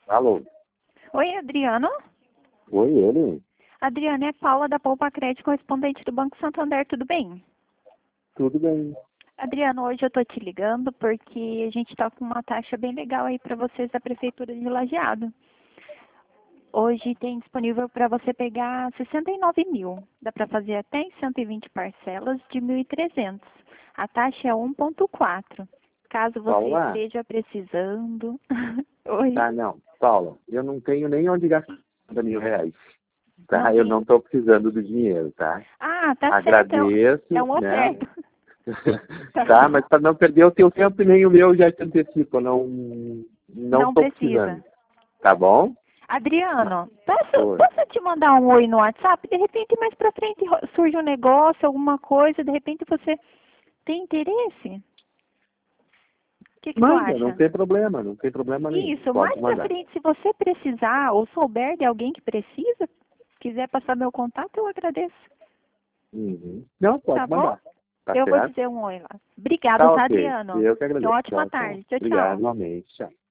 Alô? Oi, Adriano. Oi, ele? Adriano, é Paula da Poupa Crédito, correspondente do Banco Santander, tudo bem? Tudo bem. Adriano, hoje eu tô te ligando porque a gente tá com uma taxa bem legal aí para vocês da Prefeitura de Lajeado. Hoje tem disponível para você pegar 69 mil. Dá para fazer até em 120 parcelas de 1.300. A taxa é 1,4. Caso você Paula? esteja precisando. Oi. Ah, não. Paula, eu não tenho nem onde gastar R$ 1.000, Não tá? Eu não tem. estou precisando do dinheiro, tá? Ah, tá certo. É Agradeço, uma né? oferta. Tá Tá, bom. mas para não perder o teu tempo e nem o meu, já te antecipo. Eu não Não estou precisa. precisando. Tá bom? Adriano, posso, Oi. posso te mandar um oi no WhatsApp? De repente, mais pra frente surge um negócio, alguma coisa, de repente você tem interesse? O que tu Manda, não acha? tem problema, não tem problema nenhum. Isso, Pode mais pra mandar. frente, se você precisar ou souber de alguém que precisa, quiser passar meu contato, eu agradeço. Uhum. Não, Tá pode bom? mandar. Tá Eu vou certo? dizer um oi lá. Obrigado, Tá tá, ok. Adriano? Eu que Tenha agradeço. uma ótima Tchau, tchau. tarde. Tchau, Obrigado, tchau. igualmente. Tchau.